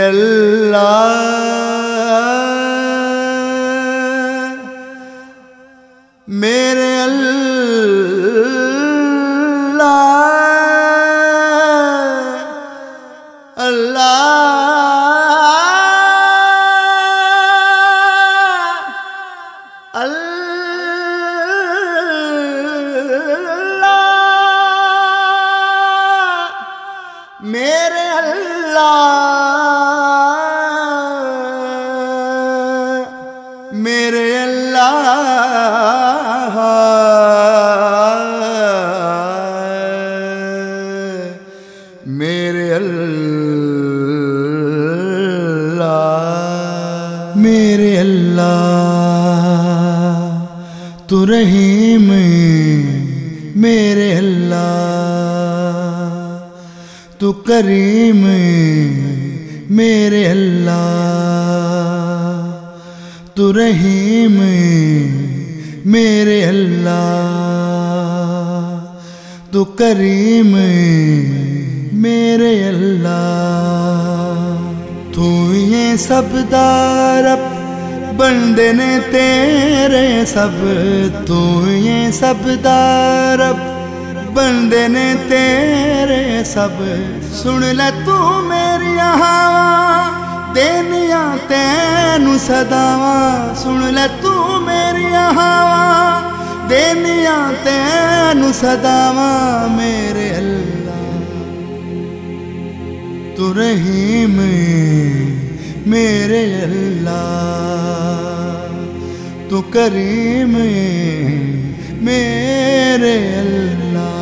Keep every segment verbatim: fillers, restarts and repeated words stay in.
अल्लाह मेरे अल्लाह अल्लाह अल्लाह मेरे अल्लाह मेरे अल्लाह मेरे अल्लाह मेरे अल्लाह तू रहीम मेरे अल्लाह तू करीम मेरे अल्लाह तू रहीम मेरे अल्लाह तू करीम मेरे अल्लाह तू ये सब दारब बंदे ने तेरे सब तू ये सब दारब बंदे ने तेरे सब सुन ले तू मेरी हवा देनिया तैनू सदावा सुन ले तू मेरी हवा देनिया तैनू सदावा मेरे अल्लाह तू रहीम मेरे अल्लाह तू करीम मेरे अल्लाह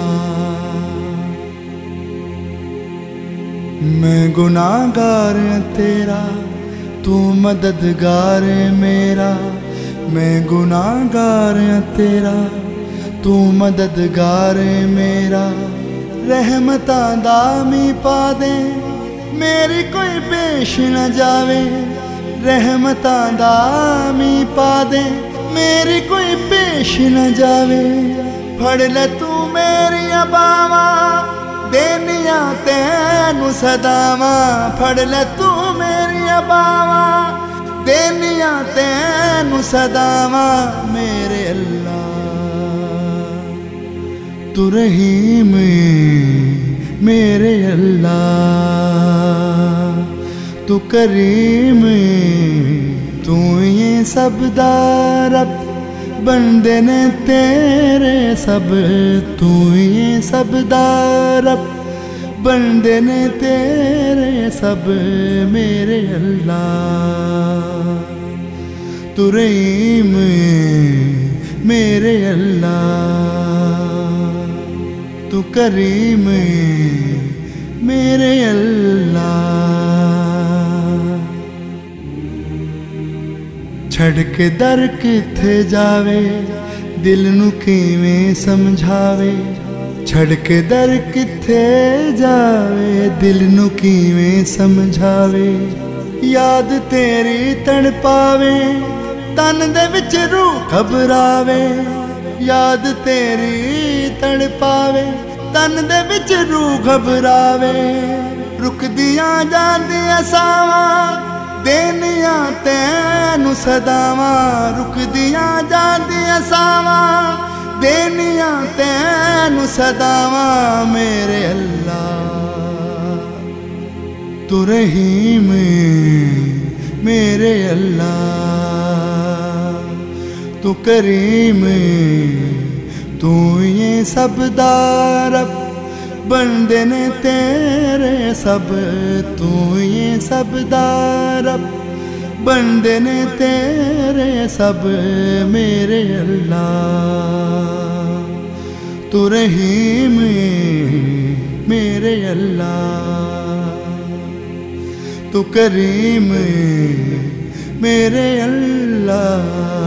मैं गुनाहगार तेरा तू मददगार मेरा मैं गुनाहगार तेरा तू मददगार मेरा रहमतां दामी पा दे मेरी कोई पेश न जावे रहमतां दामी पा दे मेरी कोई पेश न जावे फड़ ले तू मेरी बावा देनिया तैनू सदावा फड़ ले तू मेरी बावा देनिया तैनू सदावा मेरे अल्लाह तू रहीम मेरे अल्लाह तू करीम तू ये सब दारब बंदे ने तेरे सब तू ये सब दारब बंदे ने तेरे सब मेरे अल्लाह तू रहीम मेरे अल्लाह तू करीम मेरे अल्लाह छड़ के दर किथे जावे दिल नू किवें समझावे छड़ के दर किथे जावे दिल नू किवें समझावे याद तेरी तड़ पावे तन दे विच रूह घबरावे याद तेरी तड़ पावे तन दे विच रूह घबरावे रुकदियां जांदियां सावां देनिया तैनू सदावा रुकदियां जांदियां सावां देनिया तैनू सदावा मेरे अल्लाह तू रहीम मेरे अल्लाह तू करीम तू ये सब दारब बंदे ने तेरे सब तू ये सब दारब बंदे ने तेरे सब मेरे अल्लाह तू रहीम मेरे अल्लाह तू करीम मेरे अल्लाह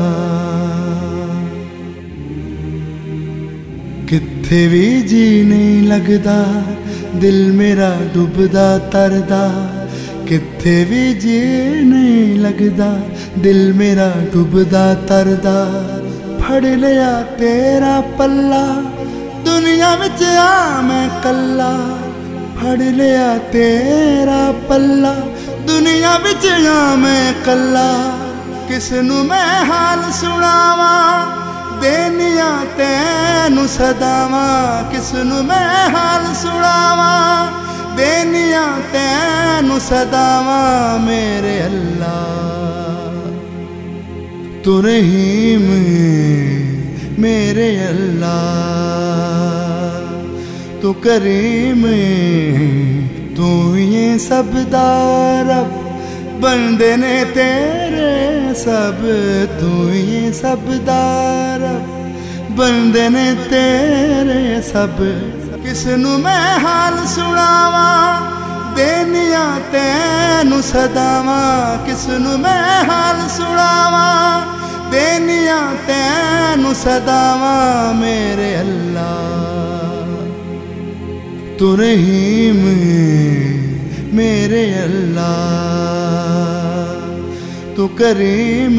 किथे भी जी नहीं लगदा दिल मेरा डुबदा तरदा किथे भी जी नहीं लगदा दिल मेरा डुबदा तरदा फड़ लिया तेरा पल्ला दुनिया विच आ मैं कल्ला फड़ लिया तेरा पल्ला दुनिया विच आ मैं कला, किसनू मैं हाल सुनावा, देनिया तैनू सदावा, किसनू मैं हाल सुनावा, देनिया तैनू सदावा। मेरे अल्लाह तू रहीम, मेरे अल्लाह तू करीम, तू ये सब दा रब, बंदे ने तेरे सब, तू ये सब दा रब, बंदे ने तेरे सब। किसनू मैं हाल सुनावा, देनिया तैनू सदावा, किसनू मैं हाल सुनावा, देनिया तैनू सदावा। मेरे अल्लाह तू रहीम, मेरे अल्लाह तू करीम।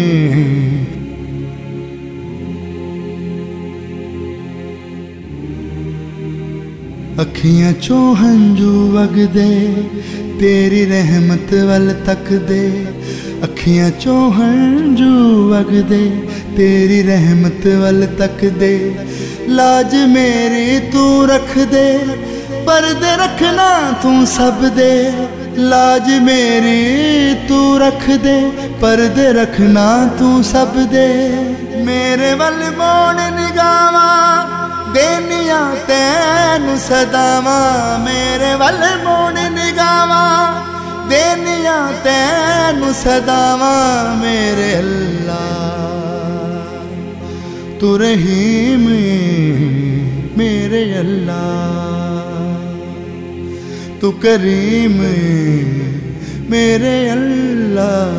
अखियां चों हंजू वगदे, तेरी रहमत वल तकदे, अखियां चों हंजू वगदे, तेरी रहमत वल तकदे। लाज मेरी तू रख दे, पर्दे रखना तू सब दे, लाज मेरी तू रख दे, पर्दे रखना तू सब दे। मेरे वल मोड़ निगावा, देनिया तैनू सदावा, मेरे वल मोड़ निगावा, देनिया तैनू सदावा। मेरे अल्लाह तू रहीम, मेरे अल्लाह तू करीम, मेरे अल्लाह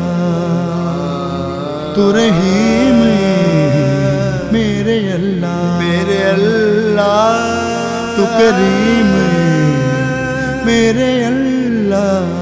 तू रहीम, मेरे अल्लाह मेरे अल्लाह तू करीम, मेरे अल्लाह।